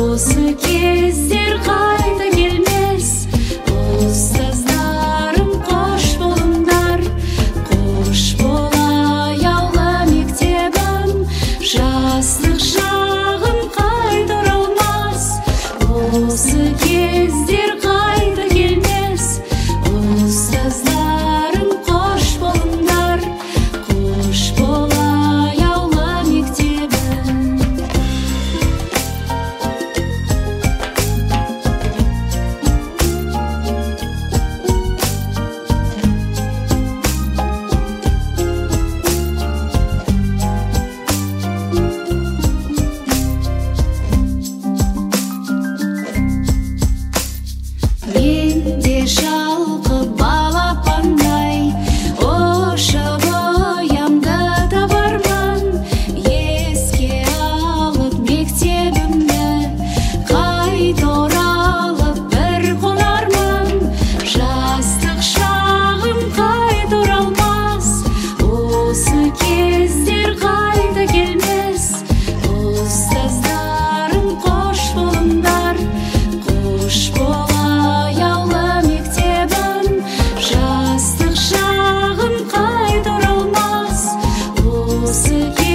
Осы кездер қайта келмес. Ұстаздарым, қош болыңдар. Қош болай аула мектебім. Жастық шағым қайта оралмас. Осы кездер қайта келмес. Ұстаздарым, қош болыңдар. Қош болай аула мектебім. Мен де жалқы балапандай ұшып ұямды табармын. Еске алып мектебімді қайта оралып бір қонармын. Жастық шағым қайта оралмас. Осы кездер қайта келмес. Ұстаздарым, қош болыңдар. Қош болай аула мектебім. Жастық шағым қайта оралмас. Осы